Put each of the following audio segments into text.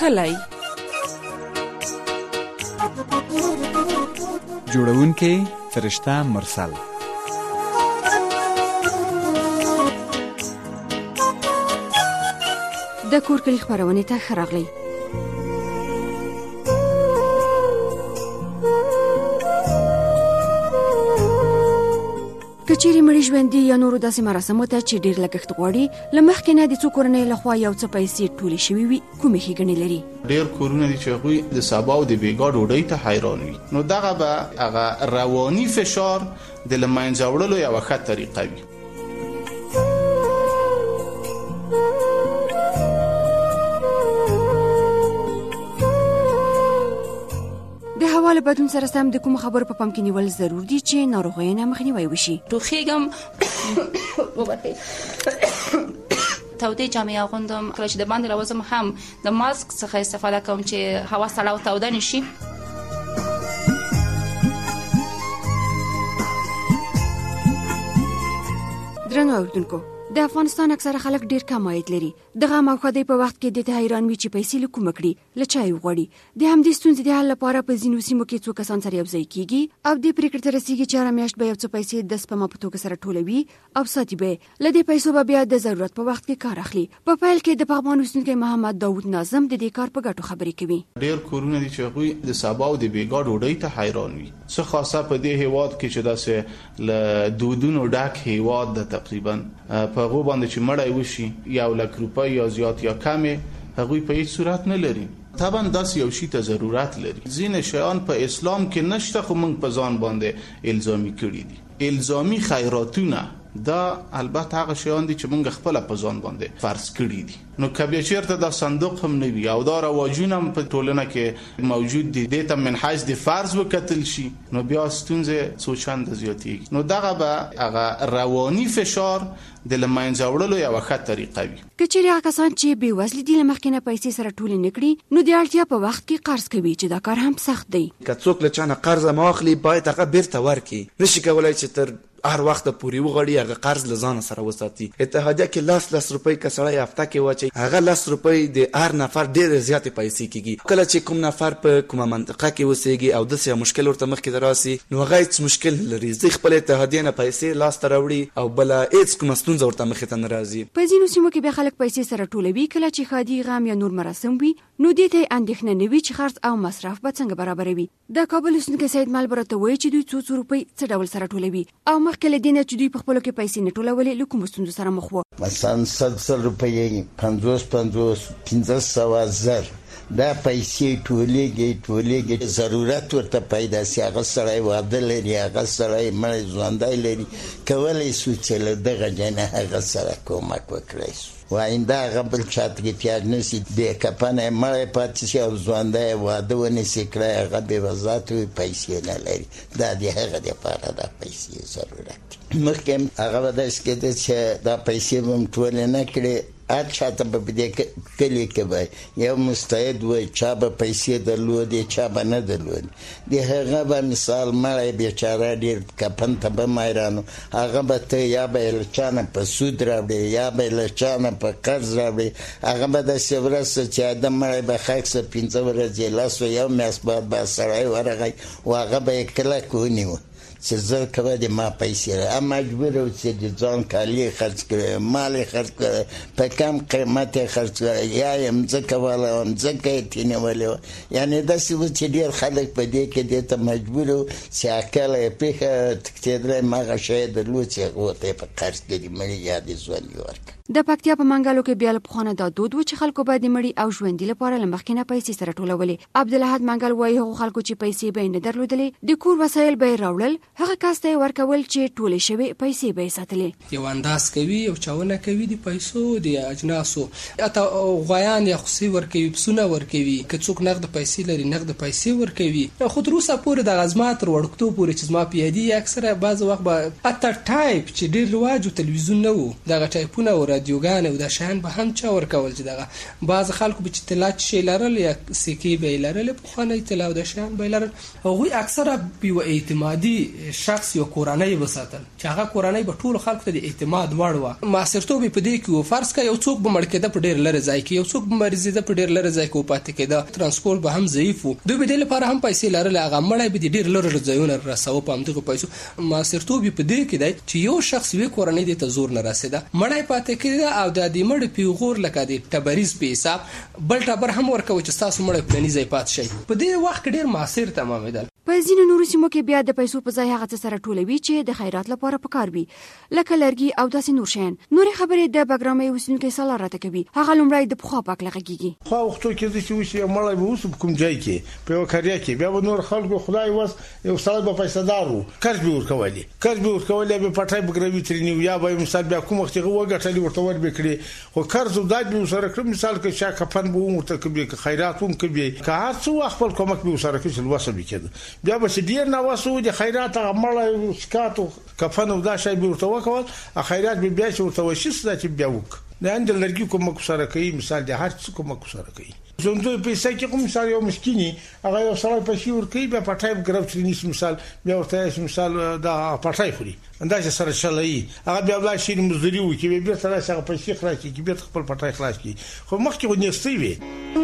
کلی جوړونکی فرشته مرسل. د کور کلی خبرونه ته ښه راغلی. کچېرې مړي ژوندي یا نورو داسې مراسمو ته چې ډېر لګښت غواړي، له مخکې نه د څو کورنیو لخوا یو څه پیسې ټولې شوي وي، کومې ښېګڼې لري؟ ډېر کورونه دي چې هغوی د سبا او د بېګا ډوډۍ ته حیران وي، نو دغه به هغه رواني فشار د له منځه وړلو یوه ښه طریقه وي. له بدلون سره سم د کوم خبرو په پام کې نیول ضرور دي چې ناروغیو نه مخنیوی وشي. ټوخیږم، تودې جامې اغوندم، کله چې د باندې راوځم هم د ماسک څخه استفاده کوم چې هوا سړه او توده نشي. درنو اوریدونکو، د افغانستان اکثره خلک ډیر کم عاید لري. دغه موخه په وخت کې د حیران وي چې پیسې له کومه کړي، له چا یې وغواړي. د همدې ستونزې د حل لپاره په ځینو سیمو کې څو کسان سره یو ځای کیږي او دې پرېکړې ته رسیږي چې هره میاشت به یو څه پیسې د سپما په توګه سره ټولوي او ساتي به. له دې پیسو به بیا د ضرورت په وخت کې کار اخلي. په پیل کې د پغمان اوسېدونکی محمد داود ناظم د دې کار په ګټو خبرې کوي. ډیر کورونه دي چې هغوی د سبا او د بېګا ډوډۍ ته حیران وي، څه خاصه په دې هیواد کې چې داسې له دودونو ډک هیواد ده. تقریبا په هغو باندې چې مړی وشي 1 لک روپۍ یا زیات یا کمې، هغوی په هیڅ صورت نه لري. طبعا داسې یو شي ته ضرورت لري. ځینې شیان په اسلام کې نشته، خو موږ په ځان باندې الزامي کړي دي. الزامي خیراتونه دا البته هغه شیان دي چې موږ خپل په ځان باندې فرض کړي دي. نو کبه چیرته دا صندوق هم نه وي او دا رواجونه هم په ټولنه کې موجود دي، د ته من حیث د فرض وکتل شي، نو بیا ستونزه څو چنده زیاتېږي. نو دغه به هغه رواني فشار د له منځه وړلو یوه ښه طریقه وي. که چېرې هغه کسان چې بېوزلي دي له مخکې نه پیسې سره ټولې نه کړي، نو د اړتیا په وخت کې قرض کوي چې دا کار هم سخت دی. که څوک له چا نه قرض هم واخلي، باید هغه بیرته ورکړي. نشي کولی چې تر هر وخت پورې وغړي هغه قرض له ځانه سره وساتي. اتحادیه کې 10 روپۍ که سړی هفته کې واچي، هغه 10 روپۍ د هر نفر ډېرې زیاتې پیسې کېږي. کله چې کوم نفر په کومه منطقه کې اوسېږي او داسې مشکل ورته مخکې راسي، نو هغه هېڅ مشکل نه لري، ځي خپل اتحادیې نه پیسې لاسته راوړي او بله هېڅ کومه ستونزه ورته مخې ته نه راځي. په ځینو سیمو کې بیا خلک پیسې سره ټولوي، کله چې ښادي، غم یا نور مراسم وي، نو دې ته اندېښنه نه وي چې خرڅ او مصرف به څنګه برابروي. د کابل اوسېدونکی سید ملبر ته وایي چې دوی څو روپۍ څه ډول سره ټولوي او مخکې له دې نه چې دوی په خپلو کې پیسې نه ټولولې، له کومو ستونزو سره مخ وو. مثلا 100 روپۍ 50 500 زر دا پیسې ټولېږي ضرورت ورته پیدا سي. هغه سړی واده لري، هغه سړی مړی ژوندی لري، کولی سو چې له دغه جنه هغه سره کومک وکړی سو. و آینده هغه بل چاته احتیاج نشي، بې کفنه مړی پاتې شي او ژوندی واده ونسي کړی، هغه بېوزات وي، پیسې نه لري. دا د هغه دپاره دا پیسې ضرورت دي. مخکې هغه به داسې کېده چې دا پیسې به هم ټولې نه کړې، هر چاته به په دې کلي کې به یو مستعد وای، چا به پیسې درلودې، چا به نه درلودې. د هغه به مثال مړی بېچاره ډېر کفن ته به حیرانو، هغه به ته یا به یې له چا نه په سود راوړې یا به یې له چا نه په قرض راوړې. هغه به داسې ورځ څه چې د مړی به ښخ څه 5 ورځې 10 یو میاشت بعد به سړی ورغی و هغه به یې کلک ونیو چې زه کوه د ما پیسې مجبور و چې د ځان کالي خرڅ کړی، مال یې خرڅ کړی، په کم قیمت یې خرڅ کړی، یا یې مځکه واله وه، مځکه یې تینولې وه. یعنې داسې و چې ډېر خلک په دې کې دې ته مجبور و چې عقله یې پېښه تښتېدلی، هماغه شی یې درلود چې هغه ورته یې په قرض کې د مړي یا د ژوندي ورکړه. د پکتیا په منګلو کې بیا له پخوانه دا دود و چې خلکو به د مړي او ژوندي لپاره له مخکې نه پیسې سره ټولولې. عبدالاحد منګل وایي هغو خلکو چې پیسې به یې نه درلودلې، د کور وسایل به یې راوړل، هغه کس ته یې ورکول چې ټولې شوې پیسې به یې ساتلې. یو انداز کوي، یو چاونه کوي د پیسو د اجناسو، حتی غویان یا خوسي ورکوي، پسونه ورکوي، که څوک نقد پیسې لري نقد پیسې ورکوي. خو تر اوسه پورې دغه زما تر وړکتوب پورې چې زما په یادي اکثره بعض وخت به حتی ټایپ چې ډېر رواج و تلویزیون نه و، دغه ټایپونه او رادیوګانې او دا شیان به هم چا ورکول چې دغه بعض خلکو به چې طلا شی لرل یا سکې به یې لرلې، پخوانۍ طلا او دا شیان به یې لرل. هغوی اکثره بې اعتمادي شخص یو کورنۍ وساتل چې هغه کورنۍ به ټول خلکو ته د اعتماد وړ و. معاصرتوب په دې کې فرض کا یو څوک به مړ کېده په ډېر لرې ځای کې، یو څوک به مریضېده په ډېر لرې ځای کې پاتې کېده، ترانسپورت به هم ضعیف و، دوی به دې لپاره هم پیسې لرلې، هغه مړی به د ډېر لرې ځایونه رسوه په همدغو پیسو. معاصرتوب په دې کې دی چې یو شخص یوې کورنۍ دې ته زور نه رسېده، مړی پاتې کېده او د دې مړي پیغور لکه د ټبریز په حساب بل ټبر هم ورکوي چې ستاسو مړی پلاني ځای پاتې شي. په دې وخت کې ډېر معاصر تمامېدل. په ځینو نورو سیمو کې بیا د پیسو په ځای هغه څه سره ټولوي چې د خیرات لپاره پکار وي، لکه لرګي او داسې نور شیان. نورې خبرې د بګرامۍ اوسیدونکي سالار راته کوي. هغه لومړی د پخوا په هکله غږېږي. خو وختو کې چې وشي مړی به اوس په کوم ځای کې په یوه قریه کې بیا به نور خلکو خدای وس یو سړی به پیسه‌دار و، قرض به ورکولي به پټای بګروي ترنی یا به مثال بیا کوم وخت وګټلې ورته ور بکړي، خو قرض دای به سره کړم مثال کې شا کفن به ورته کوي، خیرات هم کوي، که هر څو خپل کومک به سره کوي وسه بکړي. بیا به ډیر نه وسو د خیرات عمله سکاتو کفن او دا شی به ورته وکول، خیرات به بیا چې ورته وشي چې بیا وک نه اند لرګي کومک سره کوي، مثال د هر څه کومک سره کوي. زوندو پیسې کې کوم مثال یو مسکینی هغه یو سړی پیسې ورکوي بیا پټای ګرافټ نیس مثال بیا ورته مثال دا پټای خوري انداز سره چلایي، هغه بیا بل شي مزدوري وکي بیا سره هغه پیسې خلاص کی بیا خپل پټای خلاص کی، خو مخکې ونیستي وي.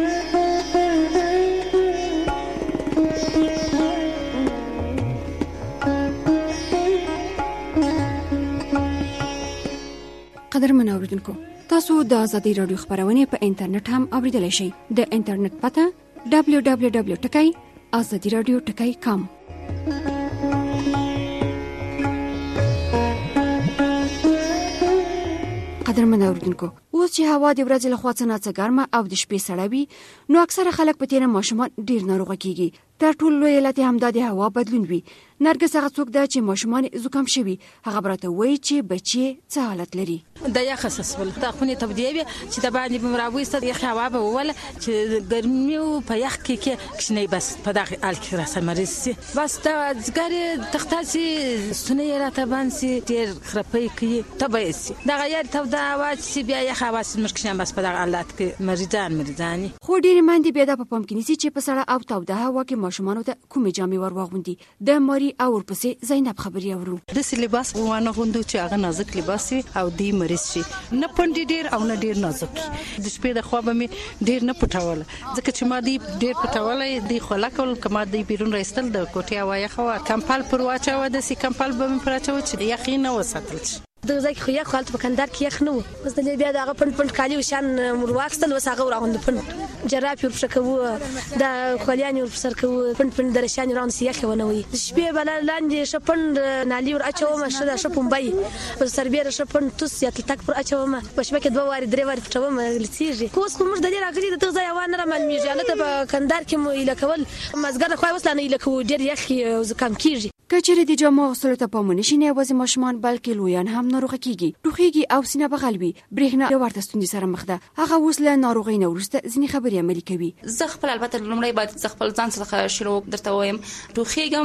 قدرمن اوریدونکو، تاسو د آزادۍ رادیو خبرونه په انټرنیټ هم اوریدلای شئ. د انټرنیټ پته www.azadiradio.com. قدرمن اوریدونکو، اوس چې هوا د ورځې لخوا څه ناڅه ګرمه او د شپې سړه وي، نو اکثره خلک په تیره ماشومان ډیر ناروغه کیږي. تر ټولو لوی علت همدا د هوا بدلون وي. نرګس هغه څوک ده چې ماشومان زکام شوي، هغه براته وایي چې بچي څه حالت لري. د یخ خصوصل د خونې تبدیه وي چې د باندې بمراوي ست یخ هوا به ولا چې ګرمي په یخ کې کښنی بس په دغه حال کې راسه مریض سي بس د ځګر تختاسي سونه راته باندې ډیر خرپې کوي تبه سي د غیر تودا هوا چې بیا یخ هوا مشکشن بس په دغه حالات کې مریضانی خو ډیر مندي بیا د پم کې نسی چې په سړه او تودا هوا کې ماشومان ته کومې جامې ورواغوندي. د ماري او ورپسې زینب خبري اورو. د لباس وانه غوندو چې هغه نازک لباس او دی مریض شي نه پندې ډیر او نه ډیر نازک. د شپې د خواب مې ډیر نه پټول ځکه چې ما دی ډیر پټولې دی خلکول کما دی بیرون راستل د کوټیا وای خو کمپال پر واچو د سی کمپال به پر واچو چې یقین نه وساتل د ځکه خو یو خالت په کندار کې یخ نه و بس د بیا دغه پند کالی وشان مرواکستل وساغه راغوند پند جرافي ورشکو د خلیاني ورسرکو پند درشان راون سیخ ونوي شپې بل لاندې شپند نالي ور اچو مشه د شپون بای بس سربیره شپند توس یتل تک پر اچو ما بشبکه دوه واری درې واری پټو ما لسیږي کوس کوم د دې راغلي د ځای وانه را من میجاله په کندار کې مو الکول مزګر خو وسلانه الکو ډیر یخ زکام کیږي. کچېره د جامو غسلو ته پامونه شي نه یوازې ماشومان بلکې لویان هم ناروغه کیږي. ټوخیږي او سینه بغلوي. برېښنا د ورته ستونزې سره مخ ده. هغه اوس له ناروغۍ نه وروسته ځینې خبرې عملي کوي. زه خپل البته لومړی باید خپل ځان څخه شروع درته وایم. ټوخیږم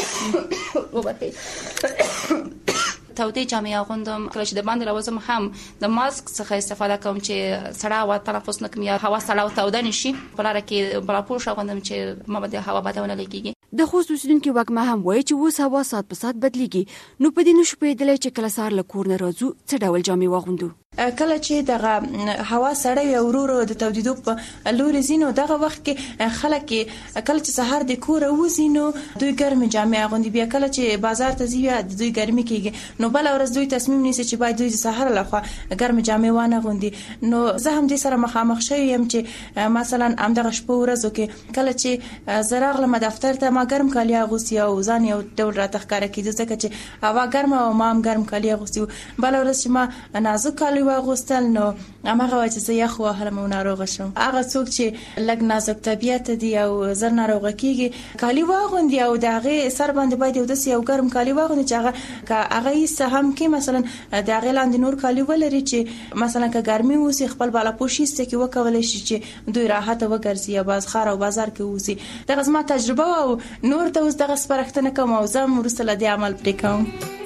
تودې جامې اغوندم کله چې د باندې راوځم هم د ماسک څخه استفاده کوم چې سړه هوا تنفس نکم یا هوا سړه او توده نشي په لاره کې بلاپوش اغوندم چې ما به د هوا بدونه لګيږي. د خوست اوسیدونکو وګمه هم وایي چې اوس هوا سات په سات بدلیږي نو په دې نشو پیدلای چې کله سار له کور نه راځو څه ډول جامې واغوندو. کله چې دغه هوا سړی ورورو د تودیدو په لوري زینو دغه وخت کې خلک کله چې سحر د کور وزینو دوی ګرمه جامې اغوندي بیا کله چې بازار ته ځي دوی ګرمي کېږي نو بل ورځ دوی تصمیم نیسي چې باید دوی د سحر لخوا ګرمه جامې وانه غوندي. نو زه هم دې سره مخامخ شوم يم چې مثلا ام دغه شپه ورځو کې کله چې زراغله دفتر ته ما ګرم کالي اغوستي او ځان یو ډول راته ښکار کېده ځکه چې هوا ګرمه او ما هم ګرم کالي اغوستي بل ورځ چې ما نازک کالي واغوستل نو هغه وایي چې یخ وهله مو ناروغه شم. هغه څوک چې لګ نازک طبيعت دي او زر ناروغه کیږي کالي واغوندي او دغه سر باندې باید یو داسې یو ګرم کالي واغوندي چې هغه هم کې مثلا دغه لاندې نور کالي ولري چې مثلا که ګرمي وسی خپل بالا پوشیسته کې وکولای شي چې دوی راحت وګرځي یا باز خار او بازار کې وسی. دغه زما تجربه او نور ته اوس دغه سپارښتنه کوم او زم ورسره د عمل پرې کوم.